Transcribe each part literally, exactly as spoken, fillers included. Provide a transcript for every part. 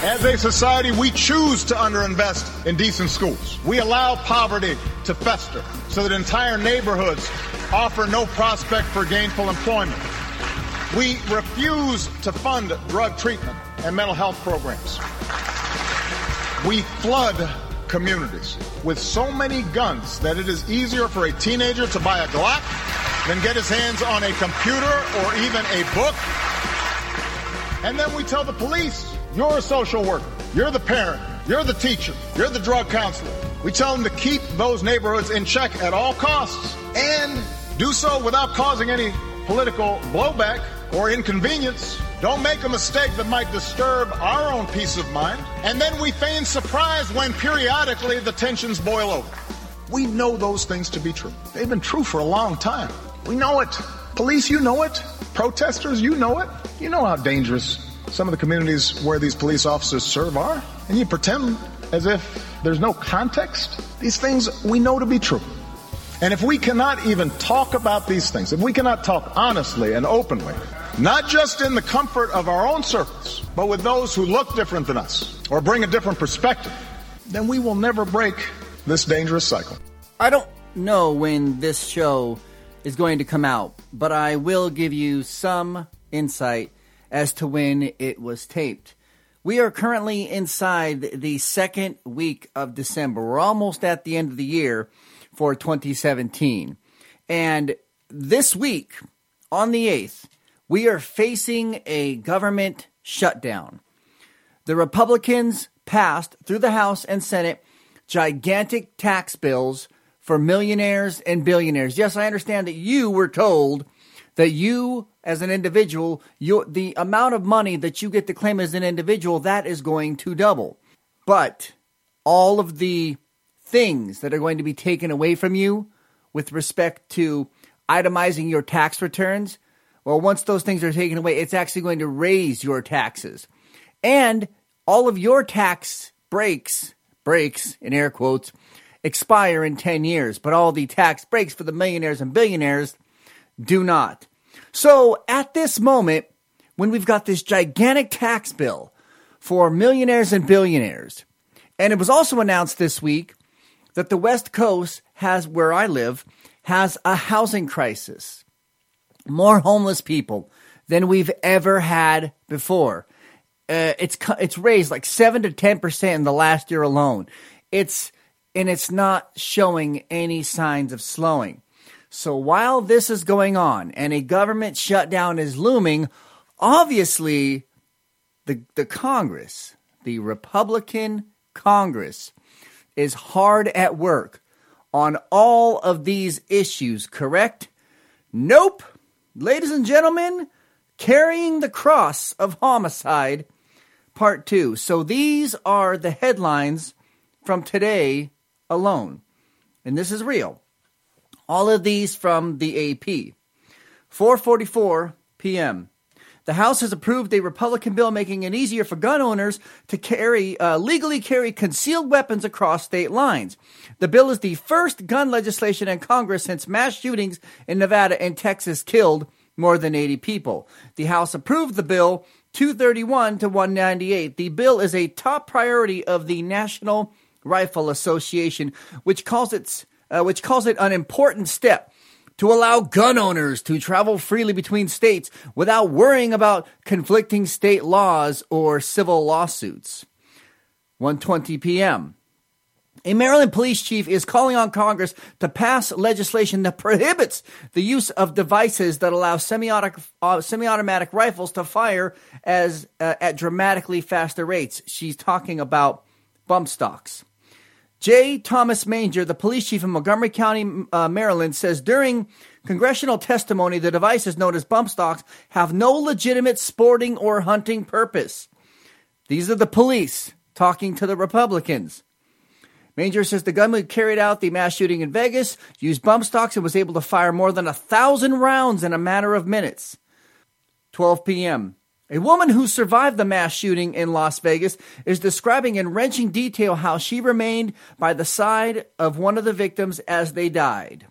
As a society, we choose to underinvest in decent schools. We allow poverty to fester so that entire neighborhoods offer no prospect for gainful employment. We refuse to fund drug treatment and mental health programs. We flood communities with so many guns that it is easier for a teenager to buy a Glock than get his hands on a computer or even a book. And then we tell the police, you're a social worker, you're the parent, you're the teacher, you're the drug counselor. We tell them to keep those neighborhoods in check at all costs and do so without causing any political blowback or inconvenience. Don't make a mistake that might disturb our own peace of mind. And then we feign surprise when periodically the tensions boil over. We know those things to be true. They've been true for a long time. We know it. Police, you know it. Protesters, you know it. You know how dangerous some of the communities where these police officers serve are. And you pretend as if there's no context. These things we know to be true. And if we cannot even talk about these things, if we cannot talk honestly and openly, not just in the comfort of our own circles, but with those who look different than us or bring a different perspective, then we will never break this dangerous cycle. I don't know when this show is going to come out, but I will give you some insight as to when it was taped. We are currently inside the second week of December. We're almost at the end of the year for twenty seventeen. And this week, on the eighth, we are facing a government shutdown. The Republicans passed through the House and Senate gigantic tax bills for millionaires and billionaires. Yes, I understand that you were told that you, as an individual, you, the amount of money that you get to claim as an individual, that is going to double. But all of the things that are going to be taken away from you with respect to itemizing your tax returns, well, once those things are taken away, it's actually going to raise your taxes. And all of your tax breaks, breaks in air quotes, expire in ten years. But all the tax breaks for the millionaires and billionaires do not. So at this moment, when we've got this gigantic tax bill for millionaires and billionaires, and it was also announced this week that the West Coast has, where I live, has a housing crisis. More homeless people than we've ever had before. Uh, it's it's raised like seven to ten percent in the last year alone. It's and it's not showing any signs of slowing. So while this is going on and a government shutdown is looming, obviously the the Congress, the Republican Congress, is hard at work on all of these issues, correct? Nope. Ladies and gentlemen, Carrying the Cross of Homicide, Part two. So these are the headlines from today alone. And this is real. All of these from the A P. four forty-four p.m. The House has approved a Republican bill making it easier for gun owners to carry, uh, legally carry concealed weapons across state lines. The bill is the first gun legislation in Congress since mass shootings in Nevada and Texas killed more than eighty people. The House approved the bill two thirty-one to one ninety-eight. The bill is a top priority of the National Rifle Association, which calls it, uh, which calls it an important step to allow gun owners to travel freely between states without worrying about conflicting state laws or civil lawsuits. one twenty p.m. A Maryland police chief is calling on Congress to pass legislation that prohibits the use of devices that allow semi-automatic, uh, semi-automatic rifles to fire as uh, at dramatically faster rates. She's talking about bump stocks. J. Thomas Manger, the police chief in Montgomery County, uh, Maryland, says during congressional testimony, the devices known as bump stocks have no legitimate sporting or hunting purpose. These are the police talking to the Republicans. Manger says the gunman who carried out the mass shooting in Vegas used bump stocks and was able to fire more than a thousand rounds in a matter of minutes. twelve p.m. A woman who survived the mass shooting in Las Vegas is describing in wrenching detail how she remained by the side of one of the victims as they died.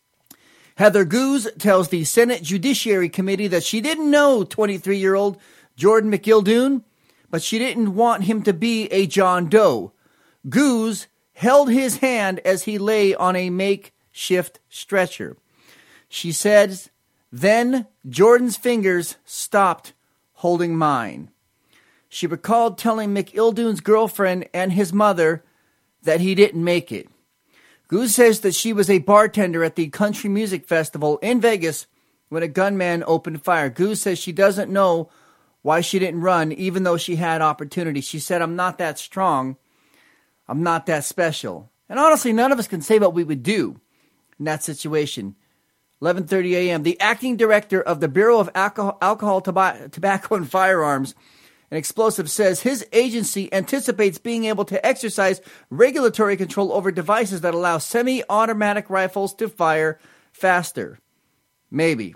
Heather Goose tells the Senate Judiciary Committee that she didn't know twenty-three-year-old Jordan McGildoon, but she didn't want him to be a John Doe. Goose held his hand as he lay on a makeshift stretcher. She says, then Jordan's fingers stopped holding mine. She recalled telling McIldoon's girlfriend and his mother that he didn't make it. Goose says that she was a bartender at the Country Music Festival in Vegas when a gunman opened fire. Goose says she doesn't know why she didn't run, even though she had opportunity. She said, I'm not that strong. I'm not that special. And honestly, none of us can say what we would do in that situation. eleven thirty a.m., the acting director of the Bureau of Alcohol, Alcohol Toba- Tobacco and Firearms and Explosives says his agency anticipates being able to exercise regulatory control over devices that allow semi-automatic rifles to fire faster. Maybe.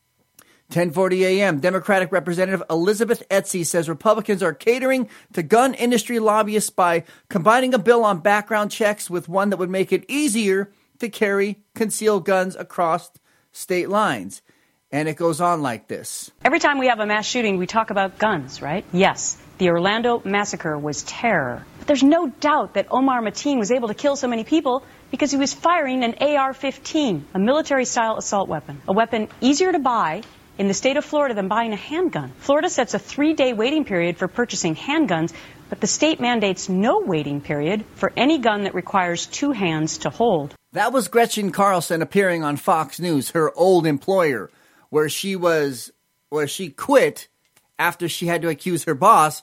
ten forty a.m., Democratic Representative Elizabeth Etsy says Republicans are catering to gun industry lobbyists by combining a bill on background checks with one that would make it easier to carry concealed guns across state lines. And it goes on like this. Every time we have a mass shooting, we talk about guns, right? Yes, the Orlando massacre was terror. But there's no doubt that Omar Mateen was able to kill so many people because he was firing an A R fifteen, a military-style assault weapon, a weapon easier to buy in the state of Florida than buying a handgun. Florida sets a three-day waiting period for purchasing handguns, but the state mandates no waiting period for any gun that requires two hands to hold. That was Gretchen Carlson appearing on Fox News, her old employer, where she was, where she quit after she had to accuse her boss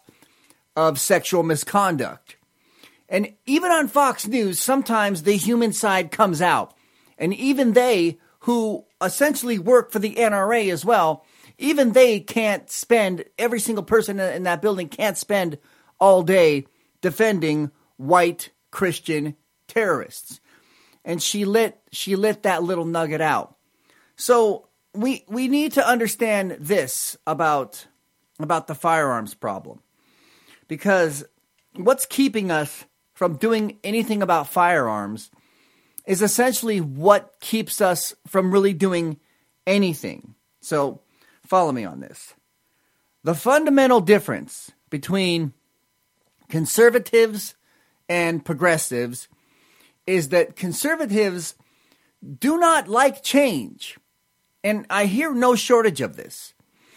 of sexual misconduct. And even on Fox News, sometimes the human side comes out. And even they, who essentially work for the N R A as well, even they can't spend, every single person in that building can't spend all day defending white Christian terrorists. And she lit, she lit that little nugget out. So we we need to understand this about, about the firearms problem. Because what's keeping us from doing anything about firearms is essentially what keeps us from really doing anything. So follow me on this. The fundamental difference between conservatives and progressives is that conservatives do not like change. And I hear no shortage of this.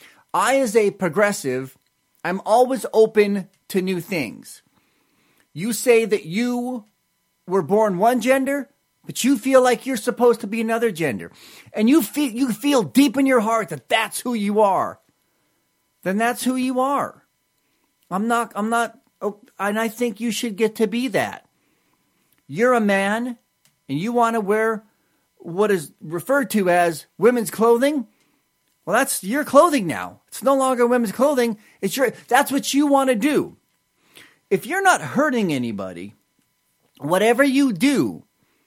I, as a progressive, I'm always open to new things. You say that you were born one gender, but you feel like you're supposed to be another gender. And you feel, you feel deep in your heart that that's who you are. Then that's who you are. I'm not, I'm not, oh, and I think you should get to be that. You're a man and you want to wear what is referred to as women's clothing. Well, that's your clothing now. It's no longer women's clothing. It's your, that's what you want to do. If you're not hurting anybody, whatever you do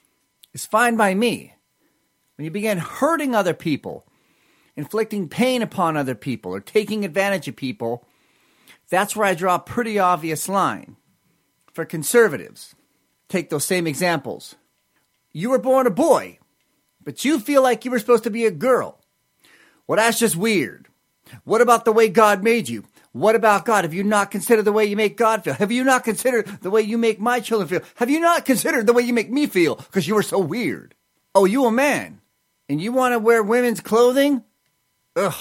is fine by me. When you begin hurting other people, inflicting pain upon other people, or taking advantage of people, that's where I draw a pretty obvious line. For conservatives, take those same examples. You were born a boy, but you feel like you were supposed to be a girl. Well, that's just weird. What about the way God made you? What about God? Have you not considered the way you make God feel? Have you not considered the way you make my children feel? Have you not considered the way you make me feel? Because you were so weird. Oh, you a man, and you want to wear women's clothing? Ugh,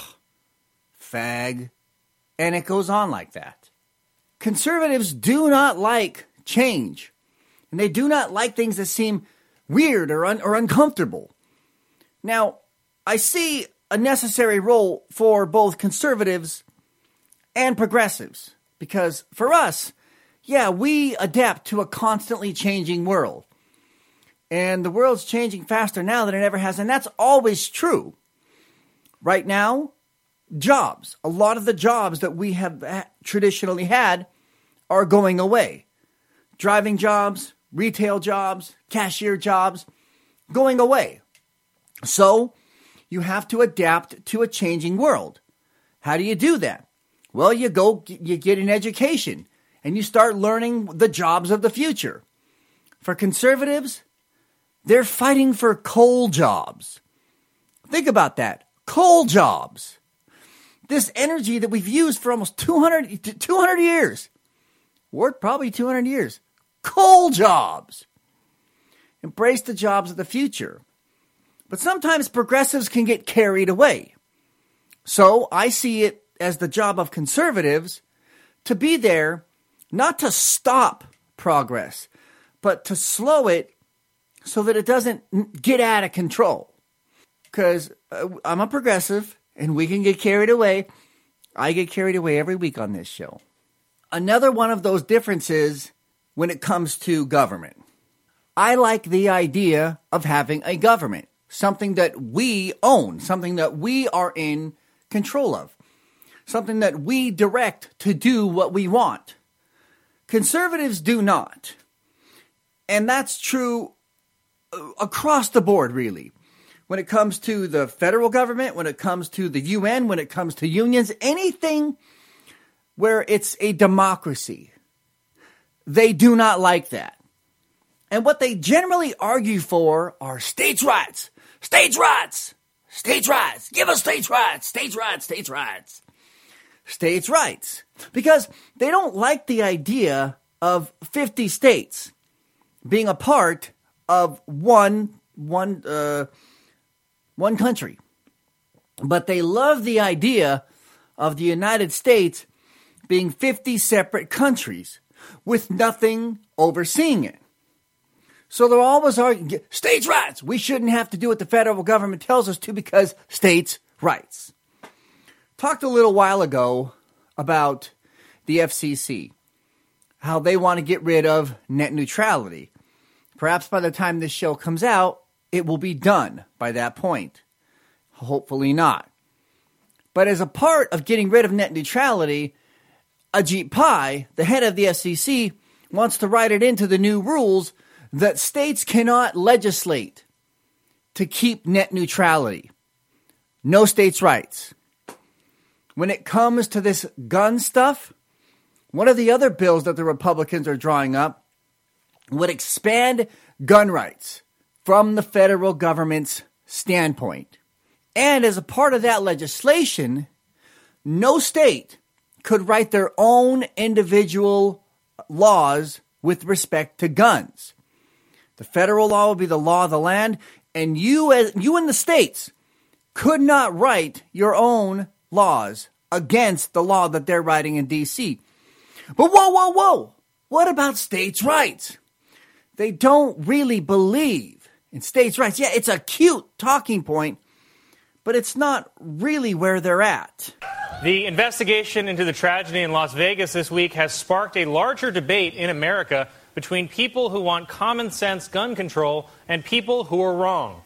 fag. And it goes on like that. Conservatives do not like change. And they do not like things that seem weird or, un- or uncomfortable. Now, I see a necessary role for both conservatives and progressives. Because for us, yeah, we adapt to a constantly changing world. And the world's changing faster now than it ever has. And that's always true. Right now, jobs. A lot of the jobs that we have traditionally had are going away. Driving jobs, retail jobs, cashier jobs, going away. So you have to adapt to a changing world. How do you do that? Well, you go, you get an education and you start learning the jobs of the future. For conservatives, they're fighting for coal jobs. Think about that. Coal jobs. this energy that we've used for almost two hundred, two hundred years, or probably two hundred years. Coal jobs. Embrace the jobs of the future. But sometimes progressives can get carried away. So I see it as the job of conservatives to be there, not to stop progress, but to slow it so that it doesn't get out of control. Because uh, I'm a progressive, and we can get carried away. I get carried away every week on this show. Another one of those differences when it comes to government. I like the idea of having a government, something that we own, something that we are in control of, something that we direct to do what we want. Conservatives do not. And that's true across the board, really. When it comes to the federal government, when it comes to the U N, when it comes to unions, anything where it's a democracy, they do not like that. And what they generally argue for are states' rights. States' rights. States' rights. Give us states' rights. States' rights. States' rights. States' rights. Because they don't like the idea of fifty states being a part of one, one, uh, one country. But they love the idea of the United States being fifty separate countries with nothing overseeing it. So they're always arguing, states' rights. We shouldn't have to do what the federal government tells us to because states' rights. Talked a little while ago about the F C C, how they want to get rid of net neutrality. Perhaps by the time this show comes out, it will be done by that point. Hopefully not. But as a part of getting rid of net neutrality, Ajit Pai, the head of the F C C, wants to write it into the new rules that states cannot legislate to keep net neutrality. No states' rights. When it comes to this gun stuff, one of the other bills that the Republicans are drawing up would expand gun rights from the federal government's standpoint. And as a part of that legislation, no state could write their own individual laws with respect to guns. The federal law will be the law of the land, and you, as you in the states, could not write your own laws against the law that they're writing in D C. But whoa, whoa, whoa! What about states' rights? They don't really believe in states' rights. Yeah, it's a cute talking point, but it's not really where they're at. The investigation into the tragedy in Las Vegas this week has sparked a larger debate in America between people who want common sense gun control and people who are wrong.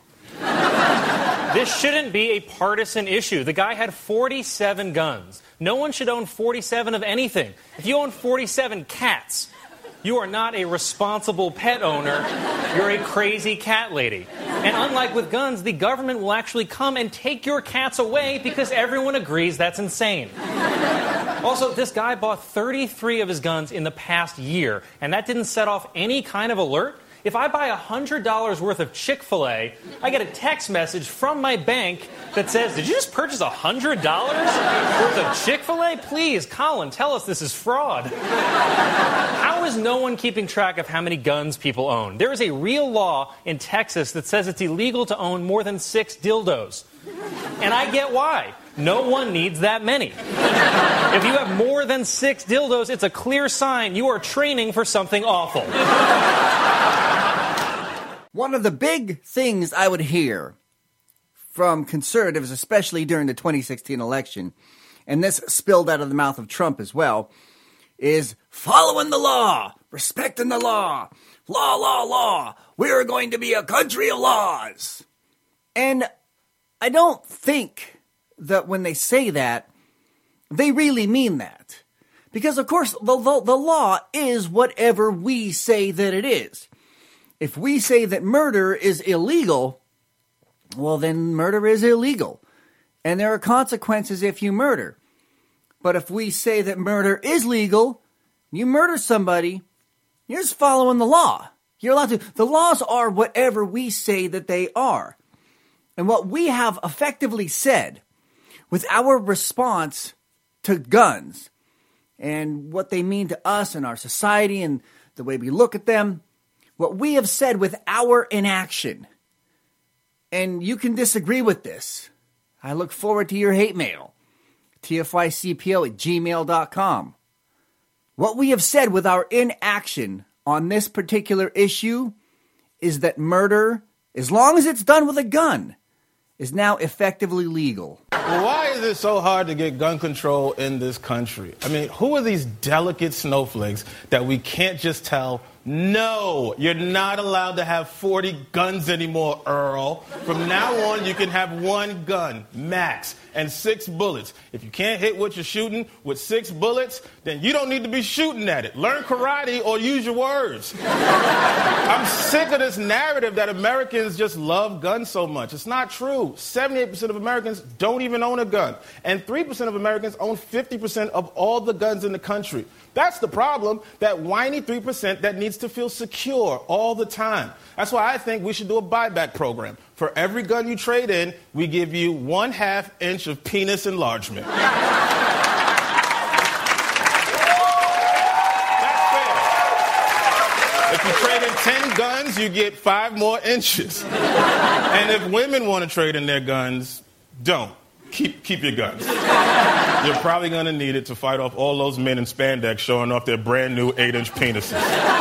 This shouldn't be a partisan issue. The guy had forty-seven guns. No one should own forty-seven of anything. If you own forty-seven cats, you are not a responsible pet owner. You're a crazy cat lady. And unlike with guns, the government will actually come and take your cats away because everyone agrees that's insane. Also, this guy bought thirty-three of his guns in the past year, and that didn't set off any kind of alert. If I buy one hundred dollars worth of Chick-fil-A, I get a text message from my bank that says, did you just purchase one hundred dollars worth of Chick-fil-A? Please, Colin, tell us this is fraud. How is no one keeping track of how many guns people own? There is a real law in Texas that says it's illegal to own more than six dildos. And I get why. No one needs that many. If you have more than six dildos, it's a clear sign you are training for something awful. One of the big things I would hear from conservatives, especially during the twenty sixteen election, and this spilled out of the mouth of Trump as well, is following the law, respecting the law, law, law, law. We're going to be a country of laws. And I don't think that when they say that, they really mean that. Because, of course, the, the, the law is whatever we say that it is. If we say that murder is illegal, well, then murder is illegal. And there are consequences if you murder. But if we say that murder is legal, you murder somebody, you're just following the law. You're allowed to. The laws are whatever we say that they are. And what we have effectively said with our response to guns and what they mean to us and our society and the way we look at them, what we have said with our inaction. And you can disagree with this. I look forward to your hate mail. T F Y C P O at gmail dot com. What we have said with our inaction on this particular issue is that murder, as long as it's done with a gun, is now effectively legal. Well, why is it so hard to get gun control in this country? I mean, who are these delicate snowflakes that we can't just tell, no, you're not allowed to have forty guns anymore, Earl. From now on, you can have one gun, max, and six bullets. If you can't hit what you're shooting with six bullets, then you don't need to be shooting at it. Learn karate or use your words. I'm sick of this narrative that Americans just love guns so much. It's not true. seventy-eight percent of Americans don't even own a gun. And three percent of Americans own fifty percent of all the guns in the country. That's the problem, that whiny three percent that needs to feel secure all the time. That's why I think we should do a buyback program. For every gun you trade in, we give you one half inch of penis enlargement. That's fair. If you trade in ten guns, you get five more inches. And if women want to trade in their guns, don't. Keep, keep your guns. You're probably going to need it to fight off all those men in spandex showing off their brand new eight inch penises.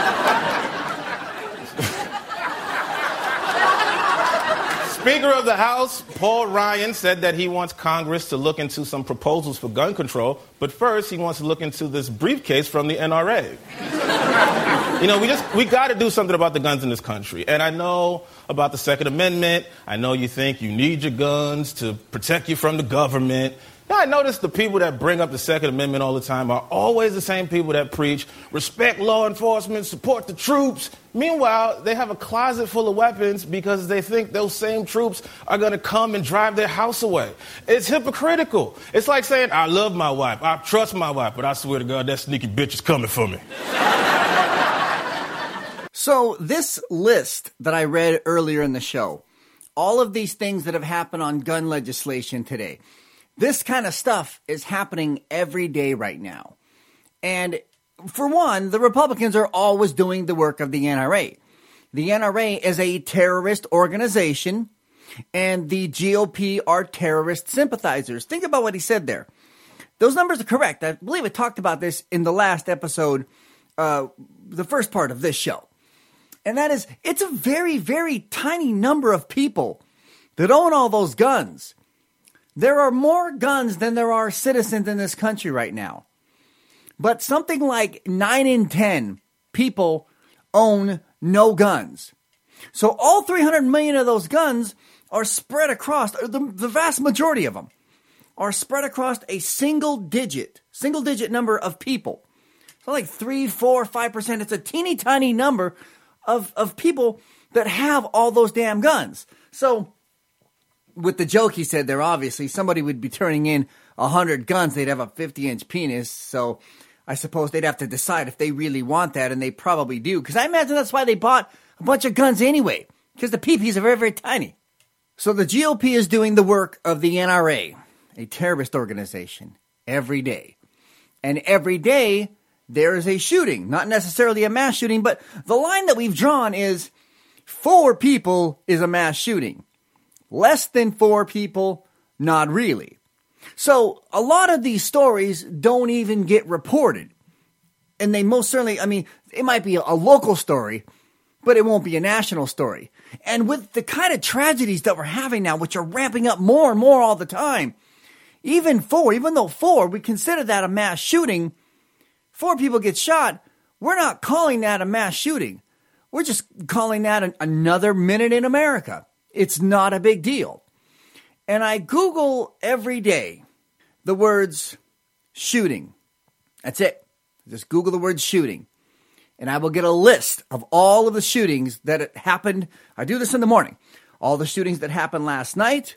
Speaker of the House, Paul Ryan, said that he wants Congress to look into some proposals for gun control, but first he wants to look into this briefcase from the N R A. You know, we just, we got to do something about the guns in this country. And I know about the Second Amendment. I know you think you need your guns to protect you from the government. Now, I notice the people that bring up the Second Amendment all the time are always the same people that preach, respect law enforcement, support the troops. Meanwhile, they have a closet full of weapons because they think those same troops are going to come and drive their house away. It's hypocritical. It's like saying, I love my wife, I trust my wife, but I swear to God, that sneaky bitch is coming for me. So this list that I read earlier in the show, all of these things that have happened on gun legislation today, this kind of stuff is happening every day right now. And for one, the Republicans are always doing the work of the N R A. The N R A is a terrorist organization, and the G O P are terrorist sympathizers. Think about what he said there. Those numbers are correct. I believe I talked about this in the last episode, uh, the first part of this show. And that is, it's a very, very tiny number of people that own all those guns. There are more guns than there are citizens in this country right now. But something like nine in ten people own no guns. So all three hundred million of those guns are spread across, the, the vast majority of them are spread across a single digit, single digit number of people. So like three, four, five percent. It's a teeny tiny number of, of people that have all those damn guns. So with the joke he said there, obviously, somebody would be turning in one hundred guns. They'd have a fifty inch penis. So I suppose they'd have to decide if they really want that, and they probably do. Because I imagine that's why they bought a bunch of guns anyway, because the P Ps are very, very tiny. So the G O P is doing the work of the N R A, a terrorist organization, every day. And every day, there is a shooting. Not necessarily a mass shooting, but the line that we've drawn is four people is a mass shooting. Less than four people, not really. So a lot of these stories don't even get reported. And they most certainly, I mean, it might be a, a local story, but it won't be a national story. And with the kind of tragedies that we're having now, which are ramping up more and more all the time, even four, even though four, we consider that a mass shooting, four people get shot, we're not calling that a mass shooting. We're just calling that an, another minute in America. It's not a big deal. And I Google every day the words shooting. That's it. Just Google the word shooting. And I will get a list of all of the shootings that happened. I do this in the morning. All the shootings that happened last night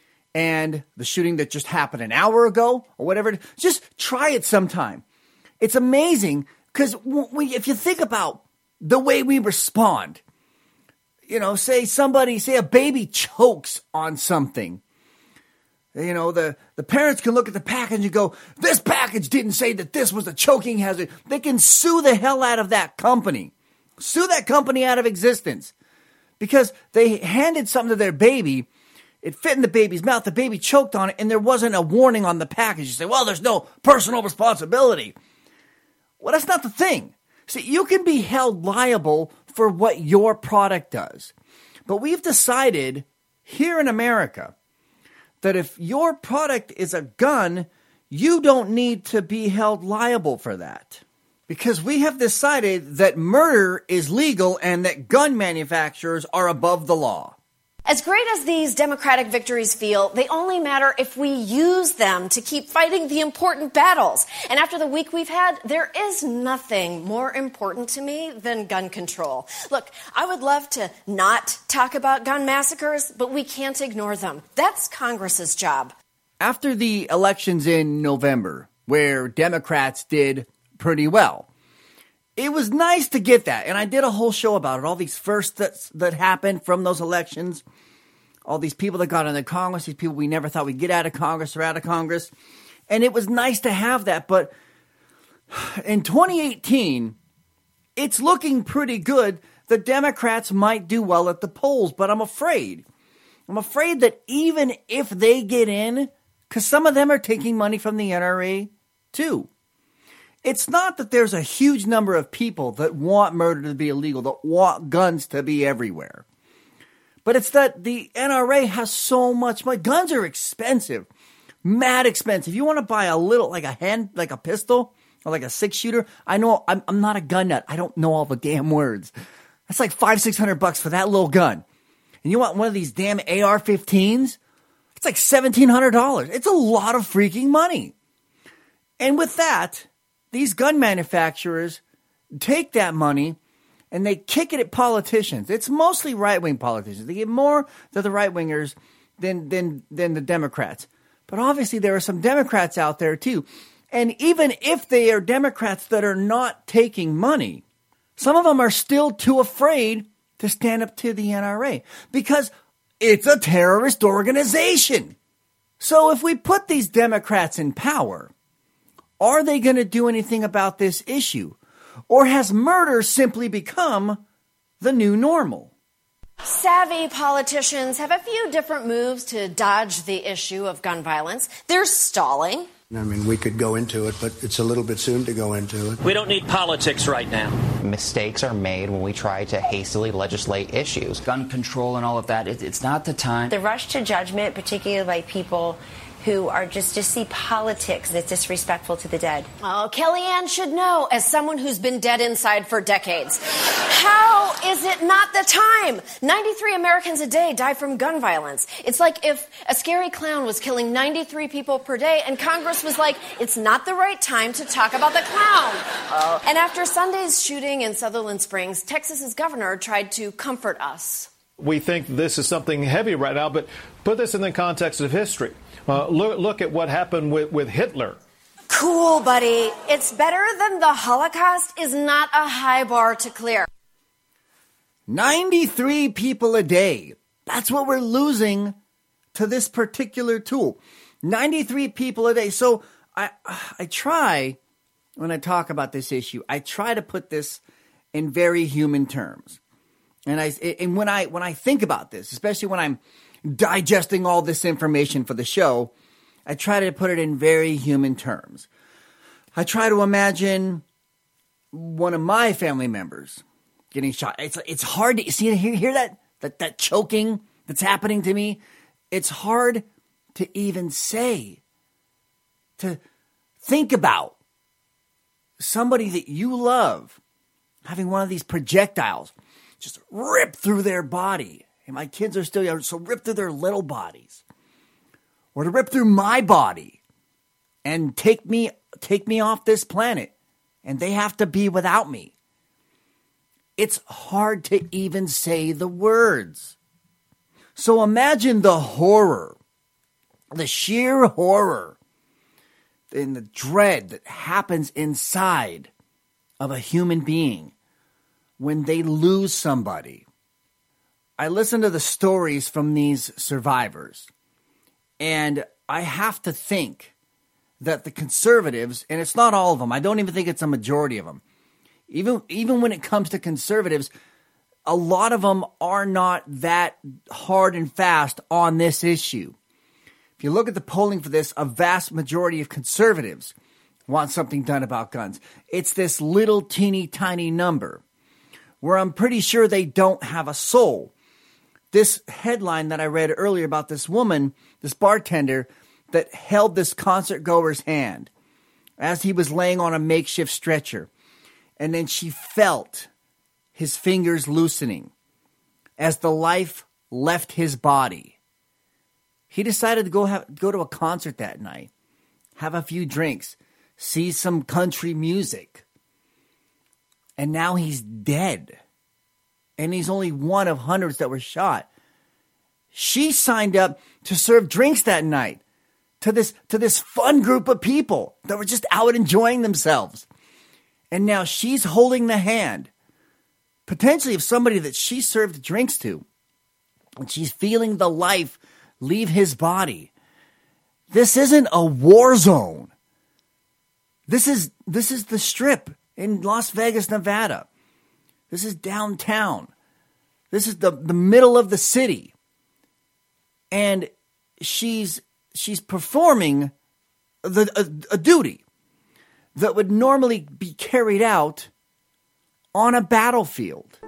and the shooting that just happened an hour ago or whatever. Just try it sometime. It's amazing because we, if you think about the way we respond, you know, say somebody, say a baby chokes on something. You know, the, the parents can look at the package and go, this package didn't say that this was a choking hazard. They can sue the hell out of that company. Sue that company out of existence. Because they handed something to their baby. It fit in the baby's mouth. The baby choked on it, and there wasn't a warning on the package. You say, well, there's no personal responsibility. Well, that's not the thing. See, you can be held liable for what your product does. But we've decided here in America that if your product is a gun, you don't need to be held liable for that. Because we have decided that murder is legal and that gun manufacturers are above the law. As great as these Democratic victories feel, they only matter if we use them to keep fighting the important battles. And after the week we've had, there is nothing more important to me than gun control. Look, I would love to not talk about gun massacres, but we can't ignore them. That's Congress's job. After the elections in November, where Democrats did pretty well, it was nice to get that. And I did a whole show about it. All these firsts that, that happened from those elections. All these people that got into Congress. These people we never thought we'd get out of Congress or out of Congress. And it was nice to have that. But in twenty eighteen, it's looking pretty good. The Democrats might do well at the polls. But I'm afraid. I'm afraid that even if they get in, because some of them are taking money from the N R A too. It's not that there's a huge number of people that want murder to be illegal, that want guns to be everywhere. But it's that the N R A has so much money. Guns are expensive, mad expensive. You want to buy a little, like a hand, like a pistol or like a six shooter. I know I'm, I'm not a gun nut. I don't know all the damn words. That's like five, six hundred bucks for that little gun. And you want one of these damn A R fifteens? It's like seventeen hundred dollars. It's a lot of freaking money. And with that, these gun manufacturers take that money and they kick it at politicians. It's mostly right-wing politicians. They give more to the right-wingers than, than, than the Democrats. But obviously there are some Democrats out there too. And even if they are Democrats that are not taking money, some of them are still too afraid to stand up to the N R A because it's a terrorist organization. So if we put these Democrats in power, are they going to do anything about this issue? Or has murder simply become the new normal? Savvy politicians have a few different moves to dodge the issue of gun violence. There's stalling. I mean, we could go into it, but it's a little bit soon to go into it. We don't need politics right now. Mistakes are made when we try to hastily legislate issues. Gun control and all of that, it, it's not the time. The rush to judgment, particularly by people who are just, just see politics that's disrespectful to the dead. Oh, Kellyanne should know, as someone who's been dead inside for decades. How is it not the time? ninety-three Americans a day die from gun violence. It's like if a scary clown was killing ninety-three people per day and Congress was like, it's not the right time to talk about the clown. Uh, and after Sunday's shooting in Sutherland Springs, Texas's governor tried to comfort us. We think this is something heavy right now, but put this in the context of history. Uh, look, look at what happened with, with Hitler. Cool, buddy. It's better than the Holocaust is not a high bar to clear. ninety-three people a day. That's what we're losing to this particular tool. ninety-three people a day. So I, I try, when I talk about this issue, I try to put this in very human terms. And I, and when I, when I think about this, especially when I'm digesting all this information for the show, I try to put it in very human terms. I try to imagine one of my family members getting shot. It's it's hard to see hear, hear that, that that choking that's happening to me. It's hard to even say, to think about somebody that you love having one of these projectiles just rip through their body. And my kids are still young, so rip through their little bodies. Or to rip through my body and take me take me off this planet. And they have to be without me. It's hard to even say the words. So imagine the horror, the sheer horror, and the dread that happens inside of a human being when they lose somebody. I listen to the stories from these survivors, and I have to think that the conservatives, and it's not all of them, I don't even think it's a majority of them, even, even when it comes to conservatives, a lot of them are not that hard and fast on this issue. If you look at the polling for this, a vast majority of conservatives want something done about guns. It's this little teeny tiny number where I'm pretty sure they don't have a soul. This headline that I read earlier about this woman, this bartender, that held this concert goer's hand as he was laying on a makeshift stretcher. And then she felt his fingers loosening as the life left his body. He decided to go have, go to a concert that night, have a few drinks, see some country music. And now he's dead. And he's only one of hundreds that were shot. She signed up to serve drinks that night to this, to this fun group of people that were just out enjoying themselves. And now she's holding the hand, potentially of somebody that she served drinks to. And she's feeling the life leave his body. This isn't a war zone. This is, this is the Strip in Las Vegas, Nevada. This is downtown. This is the, the middle of the city. And she's she's performing the a, a duty that would normally be carried out on a battlefield.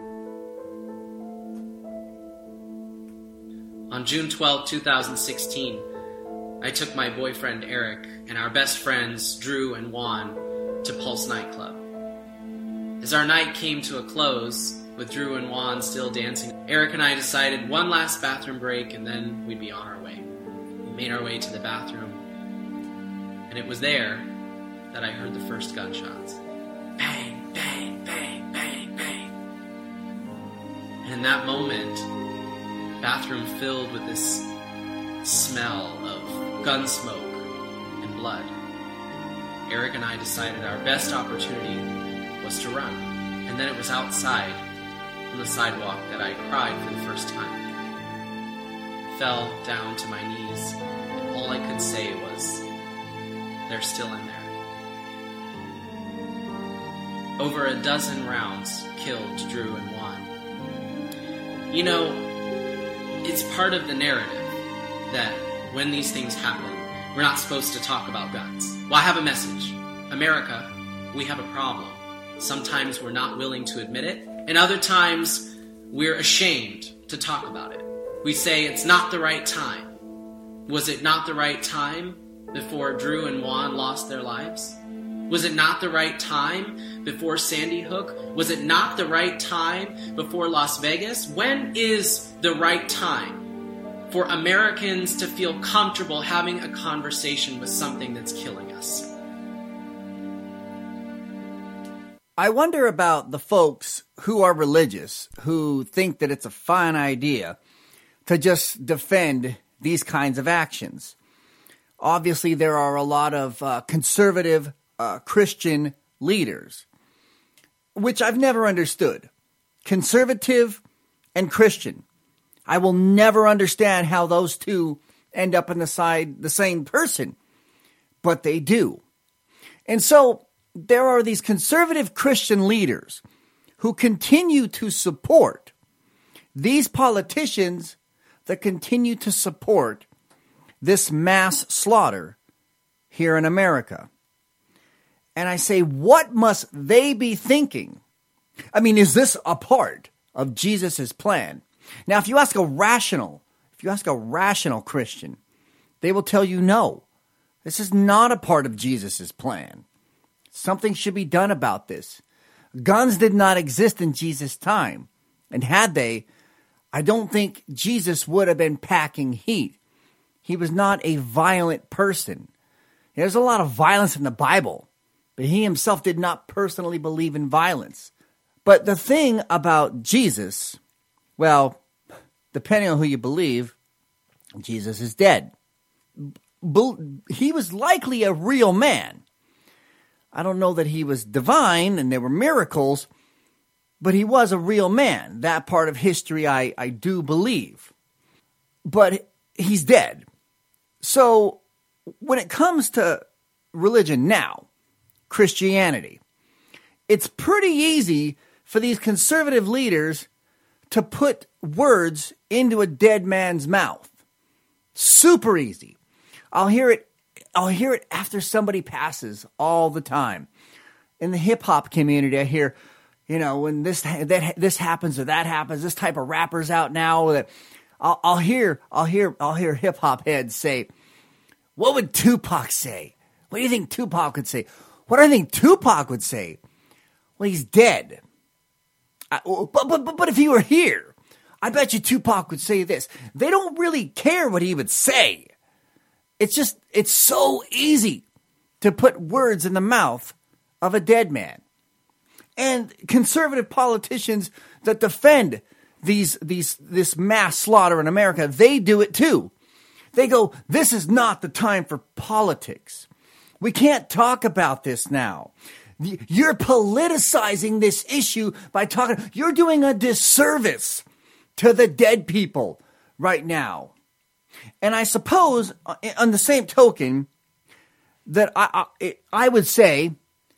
On June twelfth, twenty sixteen, I took my boyfriend Eric and our best friends Drew and Juan to Pulse nightclub. As our night came to a close, with Drew and Juan still dancing, Eric and I decided one last bathroom break and then we'd be on our way. We made our way to the bathroom, and it was there that I heard the first gunshots. Bang, bang, bang, bang, bang. And in that moment, the bathroom filled with this smell of gun smoke and blood. Eric and I decided our best opportunity was to run. And then it was outside on the sidewalk that I cried for the first time. Fell down to my knees, and all I could say was, they're still in there. Over a dozen rounds killed Drew and Juan. You know, it's part of the narrative that when these things happen, we're not supposed to talk about guns. Well, I have a message. America, we have a problem. Sometimes we're not willing to admit it, and other times we're ashamed to talk about it. We say it's not the right time. Was it not the right time before Drew and Juan lost their lives? Was it not the right time before Sandy Hook? Was it not the right time before Las Vegas? When is the right time for Americans to feel comfortable having a conversation with something that's killing us? I wonder about the folks who are religious, who think that it's a fine idea to just defend these kinds of actions. Obviously, there are a lot of uh, conservative uh, Christian leaders, which I've never understood. Conservative and Christian. I will never understand how those two end up in the side the same person, but they do. And so there are these conservative Christian leaders who continue to support these politicians that continue to support this mass slaughter here in America. And I say, what must they be thinking? I mean, is this a part of Jesus' plan? Now, if you ask a rational, if you ask a rational Christian, they will tell you no. This is not a part of Jesus' plan. Something should be done about this. Guns did not exist in Jesus' time. And had they, I don't think Jesus would have been packing heat. He was not a violent person. There's a lot of violence in the Bible, but he himself did not personally believe in violence. But the thing about Jesus, well, depending on who you believe, Jesus is dead. He was likely a real man. I don't know that he was divine and there were miracles, but he was a real man. That part of history I, I do believe. But he's dead. So when it comes to religion now, Christianity, it's pretty easy for these conservative leaders to put words into a dead man's mouth. Super easy. I'll hear it. I'll hear it after somebody passes all the time. In the hip hop community, I hear, you know, when this that this happens or that happens, this type of rapper's out now. That I'll, I'll hear, I'll hear, I'll hear hip hop heads say, "What would Tupac say? What do you think Tupac would say? What do I think Tupac would say? Well, he's dead. I, but but but if he were here, I bet you Tupac would say this." They don't really care what he would say. It's just, it's so easy to put words in the mouth of a dead man. And conservative politicians that defend these these this mass slaughter in America, they do it too. They go, "This is not the time for politics. We can't talk about this now. You're politicizing this issue by talking. You're doing a disservice to the dead people right now." And I suppose, on the same token, that I, I, I would say,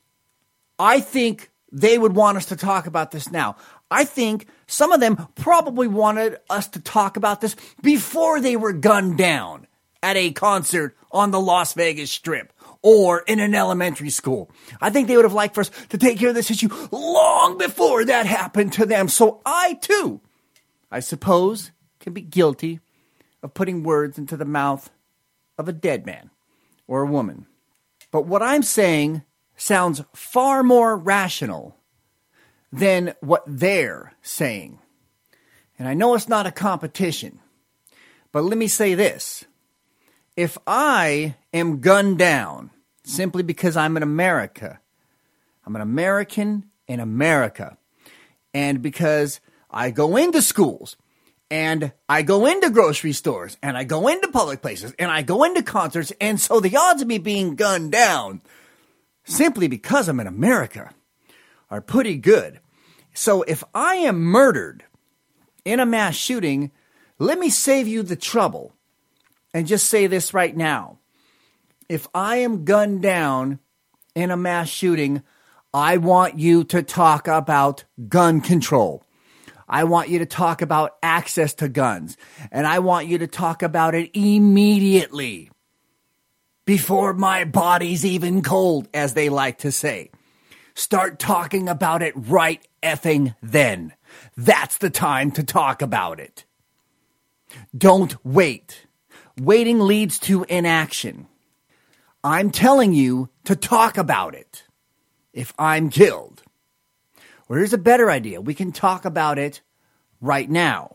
I think they would want us to talk about this now. I think some of them probably wanted us to talk about this before they were gunned down at a concert on the Las Vegas Strip or in an elementary school. I think they would have liked for us to take care of this issue long before that happened to them. So I, too, I suppose, can be guilty of putting words into the mouth of a dead man or a woman. But what I'm saying sounds far more rational than what they're saying. And I know it's not a competition, but let me say this. If I am gunned down simply because I'm in America, I'm an American in America, and because I go into schools, and I go into grocery stores, and I go into public places, and I go into concerts, and so the odds of me being gunned down simply because I'm in America are pretty good. So if I am murdered in a mass shooting, let me save you the trouble and just say this right now. If I am gunned down in a mass shooting, I want you to talk about gun control. I want you to talk about access to guns, and I want you to talk about it immediately, before my body's even cold, as they like to say. Start talking about it right effing then. That's the time to talk about it. Don't wait. Waiting leads to inaction. I'm telling you to talk about it. If I'm killed. Or here's a better idea. We can talk about it right now.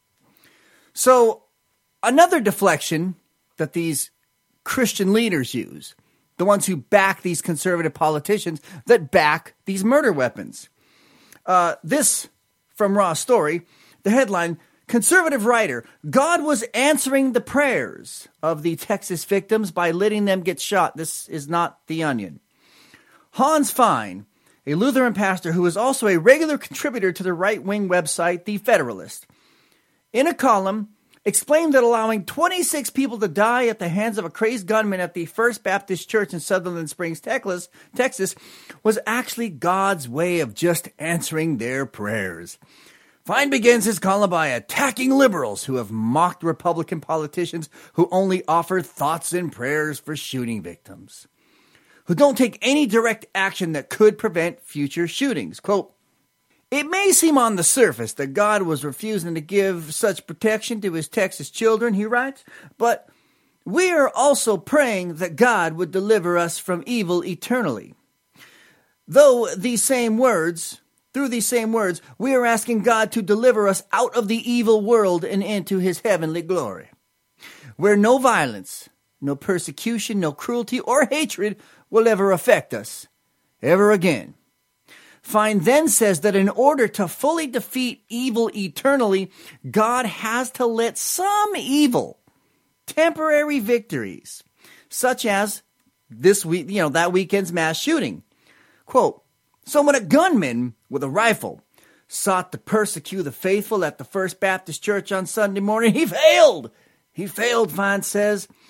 So, another deflection that these Christian leaders use, the ones who back these conservative politicians that back these murder weapons. Uh, this, from Raw Story, the headline, "Conservative writer, God was answering the prayers of the Texas victims by letting them get shot." This is not The Onion. Hans Fine, a Lutheran pastor who is also a regular contributor to the right-wing website, The Federalist, in a column, explained that allowing twenty-six people to die at the hands of a crazed gunman at the First Baptist Church in Sutherland Springs, Texas, was actually God's way of just answering their prayers. Fine begins his column by attacking liberals who have mocked Republican politicians who only offer thoughts and prayers for shooting victims, who don't take any direct action that could prevent future shootings. Quote, "It may seem on the surface that God was refusing to give such protection to his Texas children," he writes, "but we are also praying that God would deliver us from evil eternally. Though these same words, through these same words, we are asking God to deliver us out of the evil world and into his heavenly glory, where no violence, no persecution, no cruelty or hatred will ever affect us, ever again." Fine then says that in order to fully defeat evil eternally, God has to let some evil, temporary victories, such as this week, you know, that weekend's mass shooting. Quote, "So when a gunman with a rifle sought to persecute the faithful at the First Baptist Church on Sunday morning, he failed. He failed, Fine says.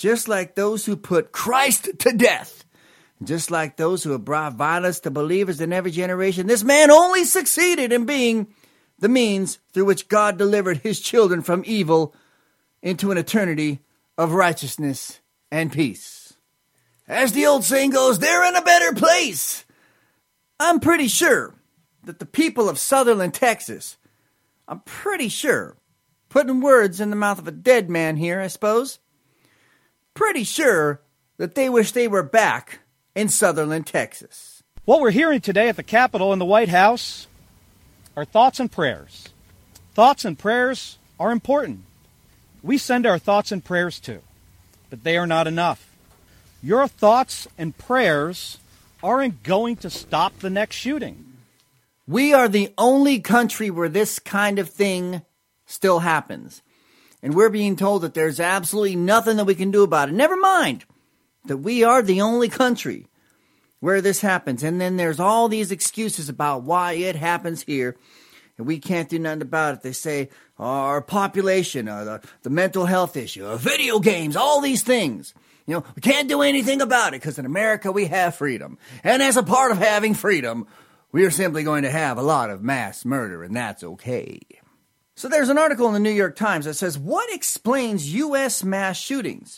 just like those who put Christ to death, just like those who have brought violence to believers in every generation, this man only succeeded in being the means through which God delivered his children from evil into an eternity of righteousness and peace. As the old saying goes, they're in a better place. I'm pretty sure that the people of Sutherland, Texas, I'm pretty sure, putting words in the mouth of a dead man here, I suppose, pretty sure that they wish they were back in Sutherland, Texas. What we're hearing today at the Capitol and the White House are thoughts and prayers. Thoughts and prayers are important. We send our thoughts and prayers too, but they are not enough. Your thoughts and prayers aren't going to stop the next shooting. We are the only country where this kind of thing still happens. And we're being told that there's absolutely nothing that we can do about it. Never mind that we are the only country where this happens. And then there's all these excuses about why it happens here, and we can't do nothing about it. They say oh, our population, uh, the, the mental health issue, uh, video games, all these things. You know, we can't do anything about it because in America we have freedom. And as a part of having freedom, we are simply going to have a lot of mass murder, and that's okay. So there's an article in the New York Times that says, what explains U S mass shootings?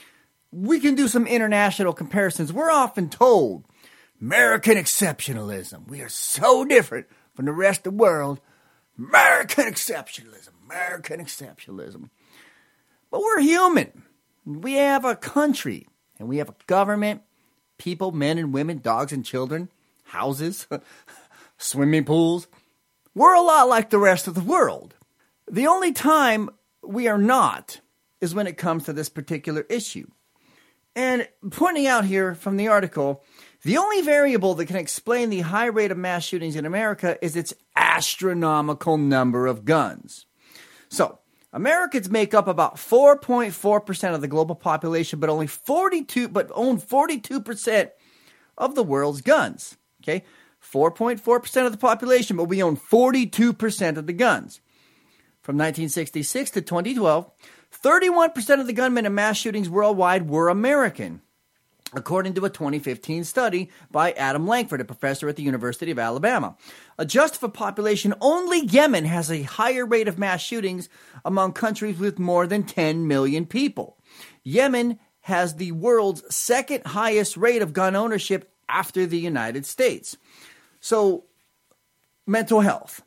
We can do some international comparisons. We're often told American exceptionalism. We are so different from the rest of the world. American exceptionalism. American exceptionalism. But we're human. We have a country, and we have a government, people, men and women, dogs and children, houses, swimming pools. We're a lot like the rest of the world. The only time we are not is when it comes to this particular issue. And pointing out here from the article, the only variable that can explain the high rate of mass shootings in America is its astronomical number of guns. So, Americans make up about four point four percent of the global population, but only forty-two, but own forty-two percent of the world's guns. Okay, four point four percent of the population, but we own forty-two percent of the guns. From nineteen sixty-six to twenty twelve, thirty-one percent of the gunmen in mass shootings worldwide were American, according to a twenty fifteen study by Adam Langford, a professor at the University of Alabama. Adjusted for population, only Yemen has a higher rate of mass shootings among countries with more than ten million people. Yemen has the world's second highest rate of gun ownership after the United States. So, mental health.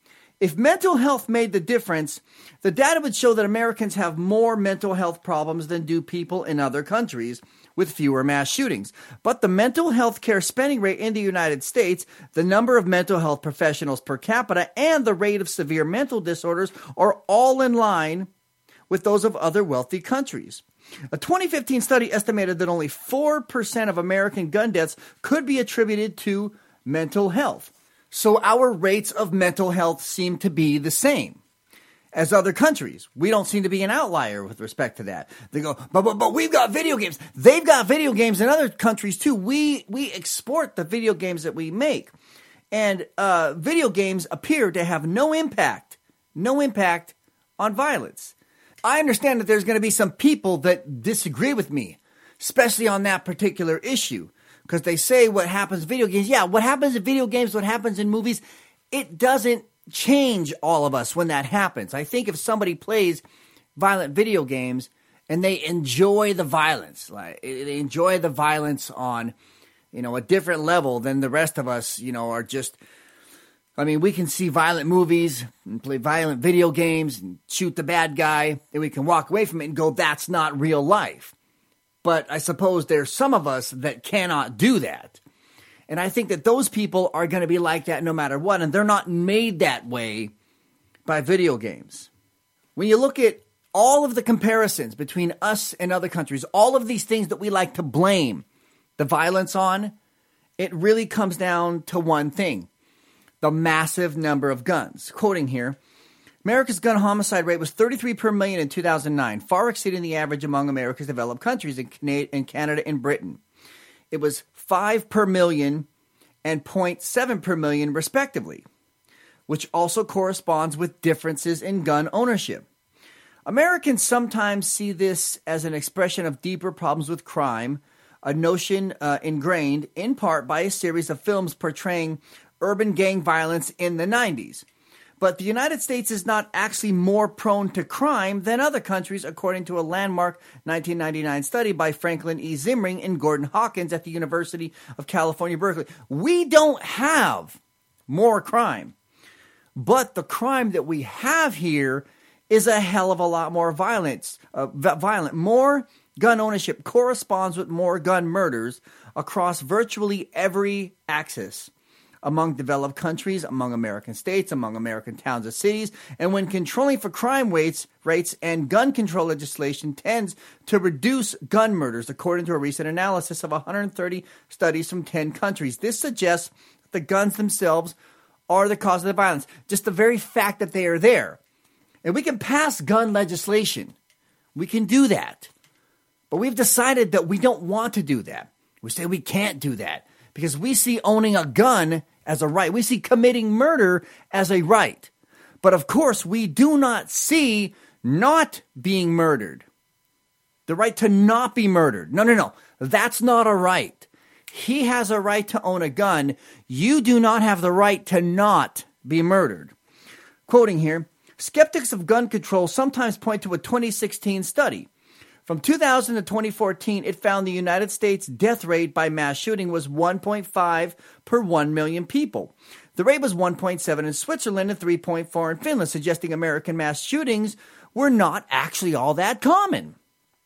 If mental health made the difference, the data would show that Americans have more mental health problems than do people in other countries with fewer mass shootings. But the mental health care spending rate in the United States, the number of mental health professionals per capita, and the rate of severe mental disorders are all in line with those of other wealthy countries. A twenty fifteen study estimated that only four percent of American gun deaths could be attributed to mental health. So our rates of mental health seem to be the same as other countries. We don't seem to be an outlier with respect to that. They go, but, but, but we've got video games. They've got video games in other countries too. We, we export the video games that we make. And uh, video games appear to have no impact, no impact on violence. I understand that there's going to be some people that disagree with me, especially on that particular issue. Because they say what happens in video games. Yeah, what happens in video games, what happens in movies, it doesn't change all of us when that happens. I think if somebody plays violent video games and they enjoy the violence, like they enjoy the violence on, you know, a different level than the rest of us, you know, are just, I mean, we can see violent movies and play violent video games and shoot the bad guy, and we can walk away from it and go, that's not real life. But I suppose there's some of us that cannot do that. And I think that those people are going to be like that no matter what. And they're not made that way by video games. When you look at all of the comparisons between us and other countries, all of these things that we like to blame the violence on, it really comes down to one thing: the massive number of guns. Quoting here, America's gun homicide rate was thirty-three per million in two thousand nine, far exceeding the average among America's developed countries in Canada and Britain. It was five per million and zero point seven per million respectively, which also corresponds with differences in gun ownership. Americans sometimes see this as an expression of deeper problems with crime, a notion uh, ingrained in part by a series of films portraying urban gang violence in the nineties. But the United States is not actually more prone to crime than other countries, according to a landmark nineteen ninety-nine study by Franklin E. Zimring and Gordon Hawkins at the University of California, Berkeley. We don't have more crime, but the crime that we have here is a hell of a lot more violence, uh, violent. More gun ownership corresponds with more gun murders across virtually every axis. Among developed countries, among American states, among American towns and cities, and when controlling for crime rates, rates and gun control legislation tends to reduce gun murders, according to a recent analysis of one hundred thirty studies from ten countries. This suggests that the guns themselves are the cause of the violence, just the very fact that they are there. And we can pass gun legislation. We can do that. But we've decided that we don't want to do that. We say we can't do that because we see owning a gun as a right. We see committing murder as a right. But of course, we do not see not being murdered. The right to not be murdered. No, no, no. That's not a right. He has a right to own a gun. You do not have the right to not be murdered. Quoting here, skeptics of gun control sometimes point to a twenty sixteen study. From two thousand to twenty fourteen, it found the United States death rate by mass shooting was one point five per one million people. The rate was one point seven in Switzerland and three point four in Finland, suggesting American mass shootings were not actually all that common.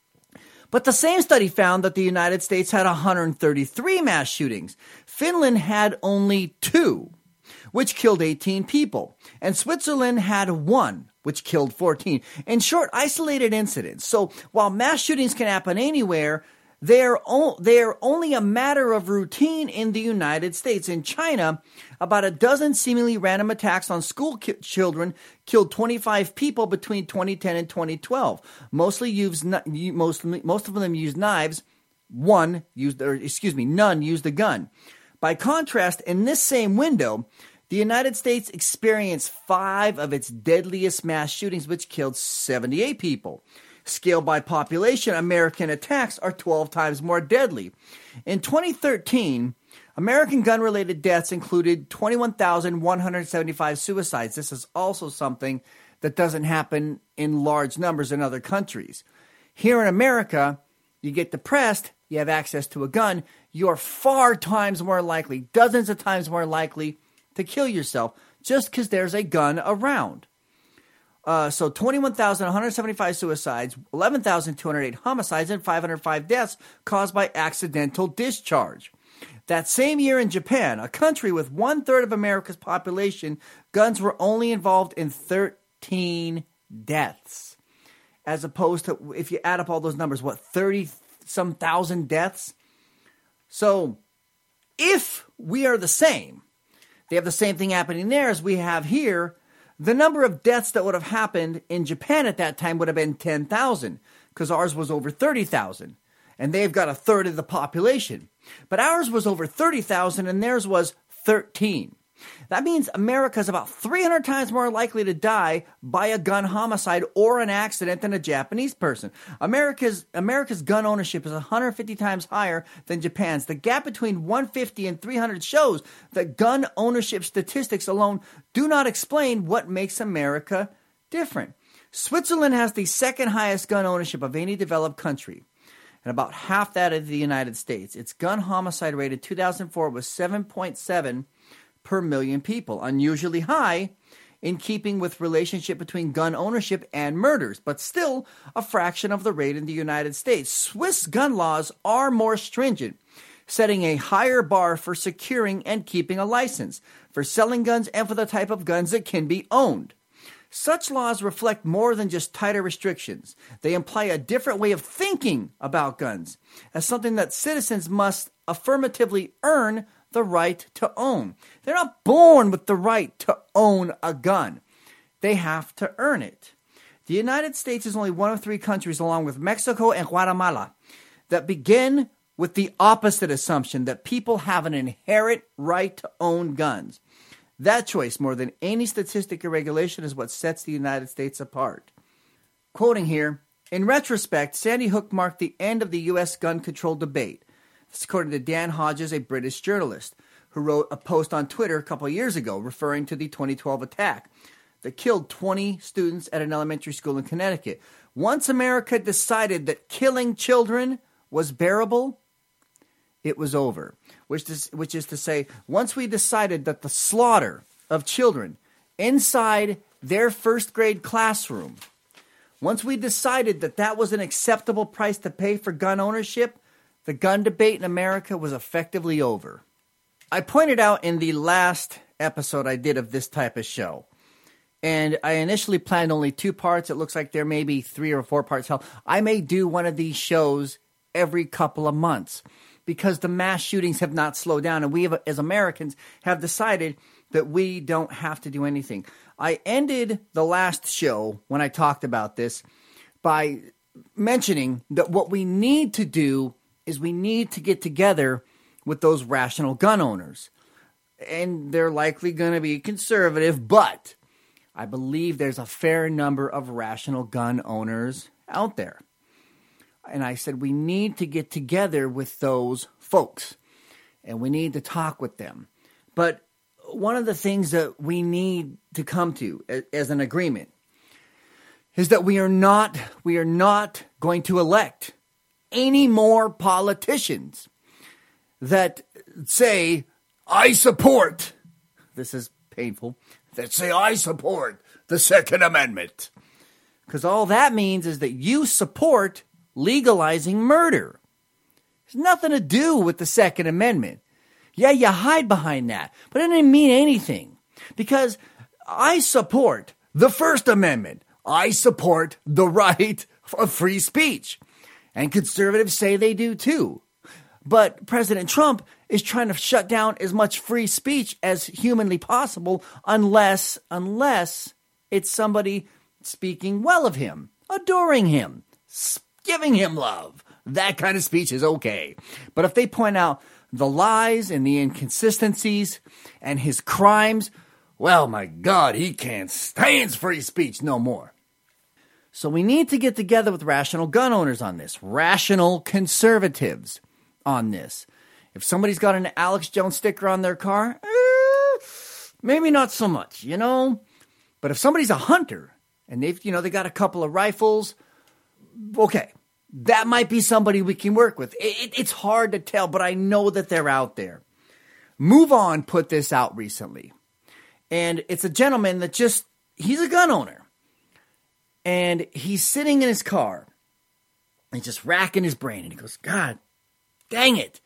But the same study found that the United States had one hundred thirty-three mass shootings. Finland had only two, which killed eighteen people, and Switzerland had one, which killed fourteen. In short, isolated incidents. So while mass shootings can happen anywhere, they're, o- they're only a matter of routine in the United States. In China, about a dozen seemingly random attacks on school ki- children killed twenty-five people between twenty ten and twenty twelve. Mostly used, most, most of them used knives. One used, or excuse me, none used a gun. By contrast, in this same window, the United States experienced five of its deadliest mass shootings, which killed seventy-eight people. Scaled by population, American attacks are twelve times more deadly. In twenty thirteen, American gun-related deaths included twenty-one thousand one hundred seventy-five suicides. This is also something that doesn't happen in large numbers in other countries. Here in America, you get depressed, you have access to a gun, you're far times more likely, dozens of times more likely to kill yourself just because there's a gun around. Uh, so twenty-one thousand one hundred seventy-five suicides, eleven thousand two hundred eight homicides, and five hundred five deaths caused by accidental discharge. That same year in Japan, a country with one-third of America's population, guns were only involved in thirteen deaths. As opposed to, if you add up all those numbers, what, thirty-some thousand deaths? So if we are the same, they have the same thing happening there as we have here, the number of deaths that would have happened in Japan at that time would have been ten thousand, because ours was over thirty thousand, and they've got a third of the population. But ours was over thirty thousand, and theirs was thirteen. That means America is about three hundred times more likely to die by a gun homicide or an accident than a Japanese person. America's America's gun ownership is one hundred fifty times higher than Japan's. The gap between one hundred fifty and three hundred shows that gun ownership statistics alone do not explain what makes America different. Switzerland has the second highest gun ownership of any developed country, and about half that of the United States. Its gun homicide rate in two thousand four was seven point seven per million people, unusually high in keeping with relationship between gun ownership and murders, but still a fraction of the rate in the United States. Swiss gun laws are more stringent, setting a higher bar for securing and keeping a license, for selling guns, and for the type of guns that can be owned. Such laws reflect more than just tighter restrictions. They imply a different way of thinking about guns, as something that citizens must affirmatively earn the right to own. They're not born with the right to own a gun. They have to earn it. The United States is only one of three countries, along with Mexico and Guatemala, that begin with the opposite assumption that people have an inherent right to own guns. That choice, more than any statistic or regulation, is what sets the United States apart. Quoting here, in retrospect, Sandy Hook marked the end of the U S gun control debate. This according to Dan Hodges, a British journalist, who wrote a post on Twitter a couple of years ago referring to the twenty twelve attack that killed twenty students at an elementary school in Connecticut. Once America decided that killing children was bearable, it was over. Which is, which is to say, once we decided that the slaughter of children inside their first grade classroom, once we decided that that was an acceptable price to pay for gun ownership, the gun debate in America was effectively over. I pointed out in the last episode I did of this type of show, and I initially planned only two parts. It looks like there may be three or four parts. Hell, I may do one of these shows every couple of months because the mass shootings have not slowed down, and we have, as Americans have decided that we don't have to do anything. I ended the last show when I talked about this by mentioning that what we need to do is we need to get together with those rational gun owners. And they're likely going to be conservative, but I believe there's a fair number of rational gun owners out there. And I said we need to get together with those folks, and we need to talk with them. But one of the things that we need to come to as an agreement is that we are not we are not going to elect any more politicians that say, I support, this is painful, that say, I support the Second Amendment. Because all that means is that you support legalizing murder. There's nothing to do with the Second Amendment. Yeah, you hide behind that, but it didn't mean anything. Because I support the First Amendment. I support the right of free speech. And conservatives say they do too. But President Trump is trying to shut down as much free speech as humanly possible unless, unless it's somebody speaking well of him, adoring him, giving him love. That kind of speech is okay. But if they point out the lies and the inconsistencies and his crimes, well, my God, he can't stand free speech no more. So we need to get together with rational gun owners on this, rational conservatives on this. If somebody's got an Alex Jones sticker on their car, eh, maybe not so much, you know. But if somebody's a hunter and they've, you know, they got a couple of rifles, okay, that might be somebody we can work with. It, it, it's hard to tell, but I know that they're out there. Move On put this out recently. And it's a gentleman that just, he's a gun owner. And he's sitting in his car. And he's just racking his brain. And he goes, God, dang it.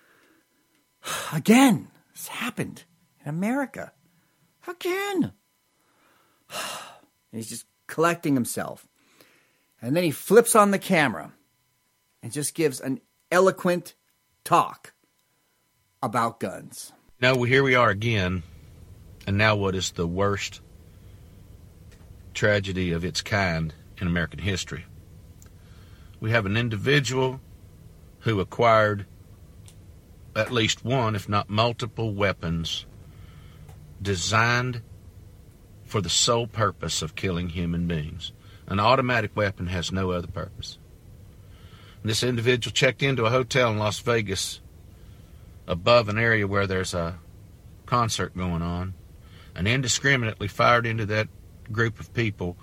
Again, this happened in America. Again. And he's just collecting himself. And then he flips on the camera and just gives an eloquent talk about guns. Now, here we are again. And now what is the worst tragedy of its kind in American history? We have an individual who acquired at least one, if not multiple, weapons designed for the sole purpose of killing human beings. An automatic weapon has no other purpose. And this individual checked into a hotel in Las Vegas above an area where there's a concert going on and indiscriminately fired into that group of people,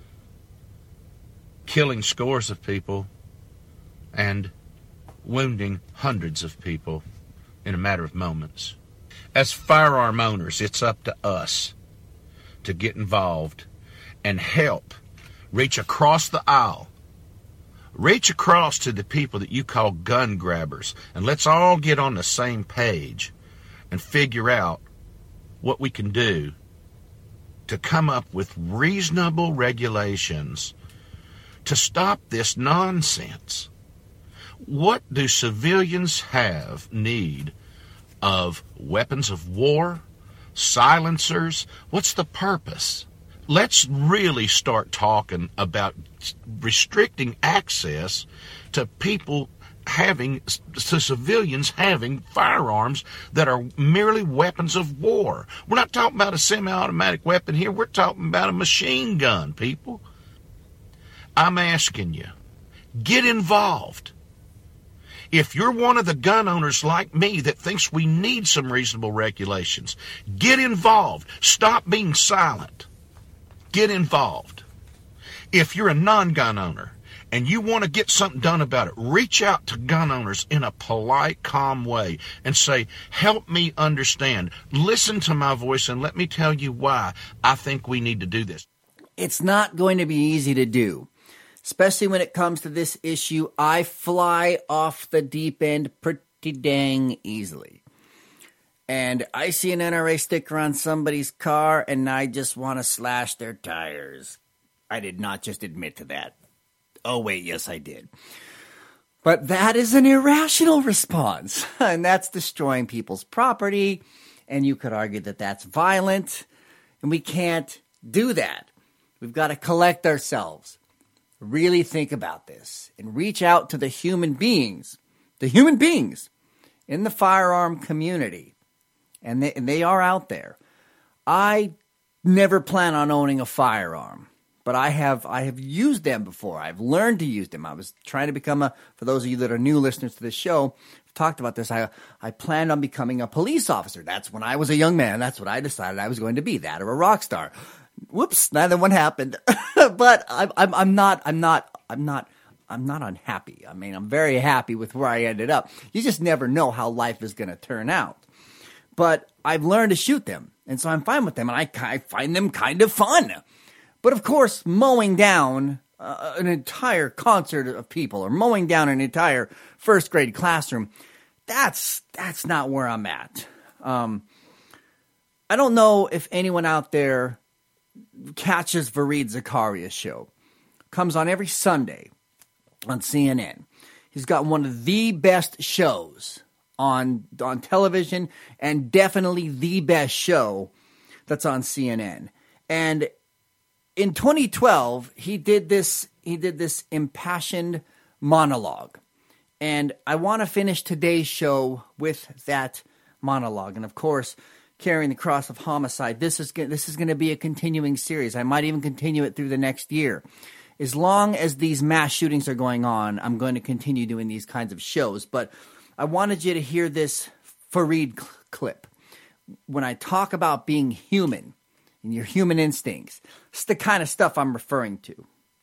killing scores of people and wounding hundreds of people in a matter of moments. As firearm owners, it's up to us to get involved and help reach across the aisle. Reach across to the people that you call gun grabbers, and let's all get on the same page and figure out what we can do to come up with reasonable regulations to stop this nonsense. What do civilians have need of weapons of war, silencers? What's the purpose? Let's really start talking about restricting access to people having, to civilians having firearms that are merely weapons of war. We're not talking about a semi-automatic weapon here. We're talking about a machine gun, people. I'm asking you, get involved. If you're one of the gun owners like me that thinks we need some reasonable regulations, get involved. Stop being silent. Get involved. If you're a non-gun owner and you want to get something done about it, reach out to gun owners in a polite, calm way and say, help me understand. Listen to my voice and let me tell you why I think we need to do this. It's not going to be easy to do. Especially when it comes to this issue, I fly off the deep end pretty dang easily. And I see an N R A sticker on somebody's car, and I just want to slash their tires. I did not just admit to that. Oh, wait, yes, I did. But that is an irrational response, and that's destroying people's property, and you could argue that that's violent, and we can't do that. We've got to collect ourselves. Really think about this and reach out to the human beings, the human beings in the firearm community. And they, and they are out there. I never plan on owning a firearm, but I have I have used them before. I've learned to use them. I was trying to become a, for those of you that are new listeners to this show, I've talked about this. I, I planned on becoming a police officer. That's when I was a young man. That's what I decided I was going to be, that or a rock star. Whoops, neither one happened. But I'm, I'm, I'm not, I'm not, I'm not, I'm not unhappy. I mean, I'm very happy with where I ended up. You just never know how life is going to turn out. But I've learned to shoot them, and so I'm fine with them, and I, I find them kind of fun. But of course, mowing down uh, an entire concert of people, or mowing down an entire first grade classroom, that's that's not where I'm at. Um, I don't know if anyone out there catches Fareed Zakaria's show. Comes on every Sunday on C N N. He's got one of the best shows on on television, and definitely the best show that's on C N N. And in twenty twelve, he did this he did this impassioned monologue. And I want to finish today's show with that monologue. And of course, carrying the cross of homicide, this is this is going to be a continuing series. I might even continue it through the next year. As long as these mass shootings are going on, I'm going to continue doing these kinds of shows. But I wanted you to hear this Fareed cl- clip. When I talk about being human and your human instincts, it's the kind of stuff I'm referring to.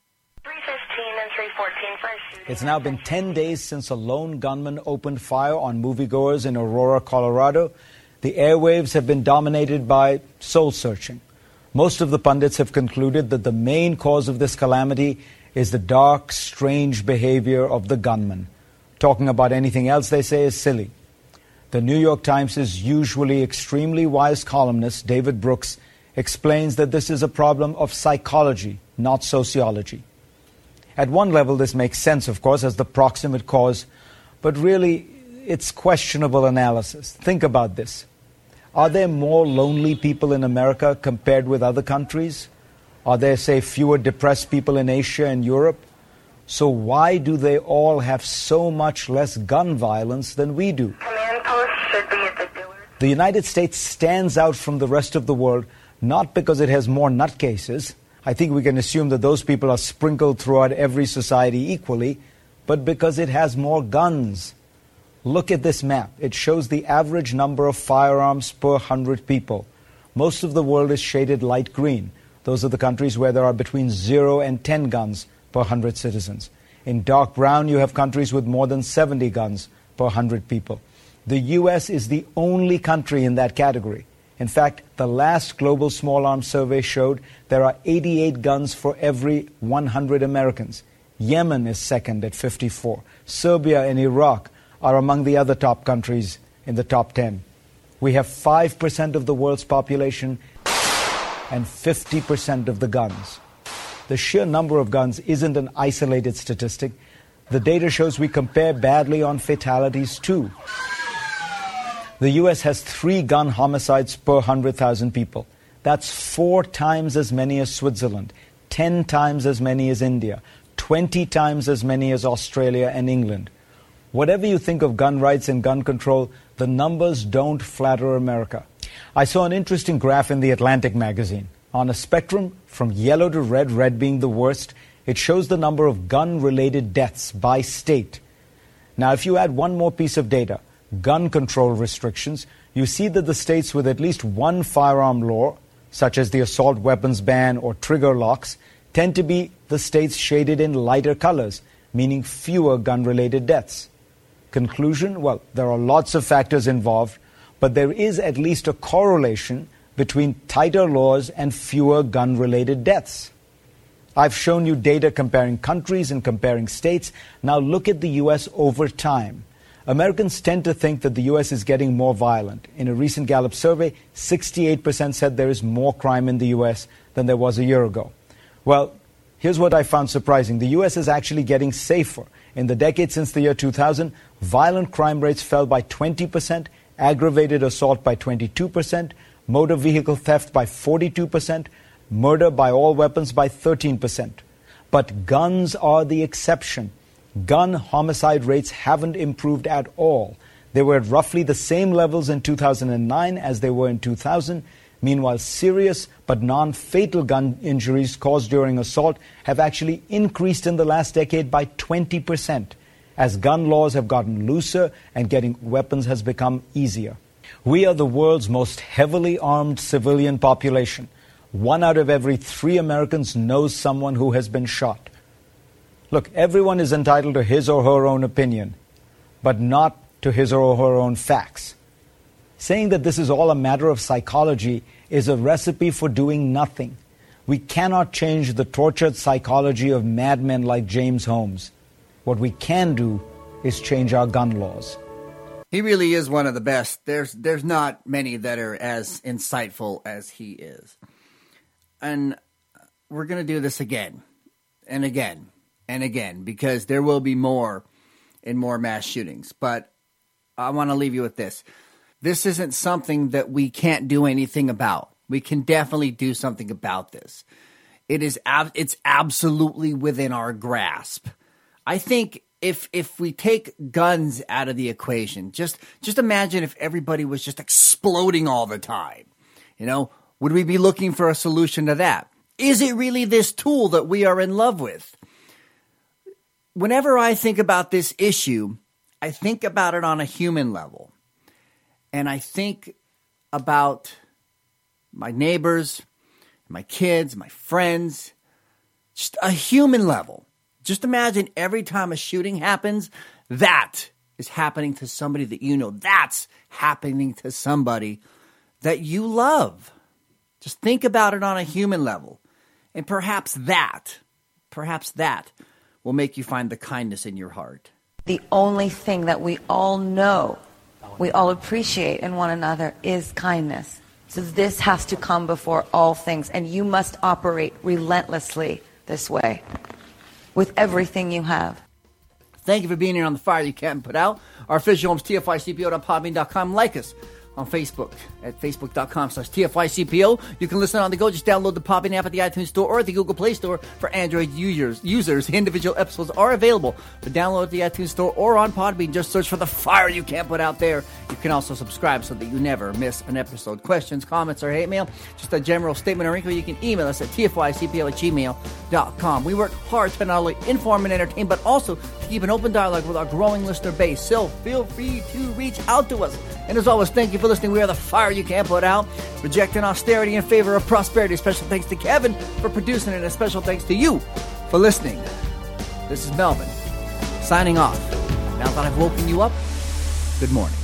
It's now been ten days since a lone gunman opened fire on moviegoers in Aurora, Colorado. The airwaves have been dominated by soul-searching. Most of the pundits have concluded that the main cause of this calamity is the dark, strange behavior of the gunman. Talking about anything else, they say, is silly. The New York Times' usually extremely wise columnist, David Brooks, explains that this is a problem of psychology, not sociology. At one level, this makes sense, of course, as the proximate cause, but really, it's questionable analysis. Think about this. Are there more lonely people in America compared with other countries? Are there, say, fewer depressed people in Asia and Europe? So why do they all have so much less gun violence than we do? Command post should be at the door. The United States stands out from the rest of the world not because it has more nutcases. I think we can assume that those people are sprinkled throughout every society equally, but because it has more guns. Look at this map. It shows the average number of firearms per one hundred people. Most of the world is shaded light green. Those are the countries where there are between zero and ten guns per one hundred citizens. In dark brown, you have countries with more than seventy guns per one hundred people. The U S is the only country in that category. In fact, the last Global Small Arms Survey showed there are eighty-eight guns for every one hundred Americans. Yemen is second at fifty-four. Serbia and Iraq are among the other top countries in the top ten. We have five percent of the world's population and fifty percent of the guns. The sheer number of guns isn't an isolated statistic. The data shows we compare badly on fatalities too. The U S has three gun homicides per one hundred thousand people. That's four times as many as Switzerland, ten times as many as India, twenty times as many as Australia and England. Whatever you think of gun rights and gun control, the numbers don't flatter America. I saw an interesting graph in The Atlantic magazine. On a spectrum from yellow to red, red being the worst, It shows the number of gun-related deaths by state. Now, if you add one more piece of data, gun control restrictions, you see that the states with at least one firearm law, such as the assault weapons ban or trigger locks, tend to be the states shaded in lighter colors, meaning fewer gun-related deaths. Conclusion? Well, there are lots of factors involved, but there is at least a correlation between tighter laws and fewer gun-related deaths. I've shown you data comparing countries and comparing states. Now look at the U S over time. Americans tend to think that the U S is getting more violent. In a recent Gallup survey, sixty-eight percent said there is more crime in the U S than there was a year ago. Well, here's what I found surprising. The U S is actually getting safer. In the decade since the year two thousand, violent crime rates fell by twenty percent, aggravated assault by twenty-two percent, motor vehicle theft by forty-two percent, murder by all weapons by thirteen percent. But guns are the exception. Gun homicide rates haven't improved at all. They were at roughly the same levels in two thousand nine as they were in two thousand. Meanwhile, serious but non-fatal gun injuries caused during assault have actually increased in the last decade by twenty percent, as gun laws have gotten looser and getting weapons has become easier. We are the world's most heavily armed civilian population. One out of every three Americans knows someone who has been shot. Look, everyone is entitled to his or her own opinion, but not to his or her own facts. Saying that this is all a matter of psychology is a recipe for doing nothing. We cannot change the tortured psychology of madmen like James Holmes. What we can do is change our gun laws. He really is one of the best. There's there's not many that are as insightful as he is. And we're going to do this again and again and again because there will be more and more mass shootings. But I want to leave you with this. This isn't something that we can't do anything about. We can definitely do something about this. It is ab- it's absolutely within our grasp. I think if if we take guns out of the equation, just just imagine if everybody was just exploding all the time. You know, would we be looking for a solution to that? Is it really this tool that we are in love with? Whenever I think about this issue, I think about it on a human level. And I think about my neighbors, my kids, my friends, just a human level. Just imagine every time a shooting happens, that is happening to somebody that you know. That's happening to somebody that you love. Just think about it on a human level. And perhaps that, perhaps that will make you find the kindness in your heart. The only thing that we all know, we all appreciate in one another is kindness. So this has to come before all things. And you must operate relentlessly this way with everything you have. Thank you for being here on The Fire You Can't Put Out. Our official home is T F Y C P O dot podbean dot com. Like us on Facebook at facebook.com slash TFYCPO. You can listen on the go. Just download the Podbean app at the iTunes Store or at the Google Play Store for Android users. Users, individual episodes are available for download at the iTunes Store or on Podbean. Just search for The Fire You Can't Put Out there. You can also subscribe so that you never miss an episode. Questions, comments, or hate mail, just a general statement or inquiry, you can email us at T F Y C P O at gmail dot com. We work hard to not only inform and entertain, but also to keep an open dialogue with our growing listener base. So feel free to reach out to us. And as always, thank you for listening. We are The Fire You Can't Put Out, rejecting austerity in favor of prosperity. Special thanks to Kevin for producing it, and a special thanks to you for listening. This is Melvin, signing off. Now that I've woken you up, good morning.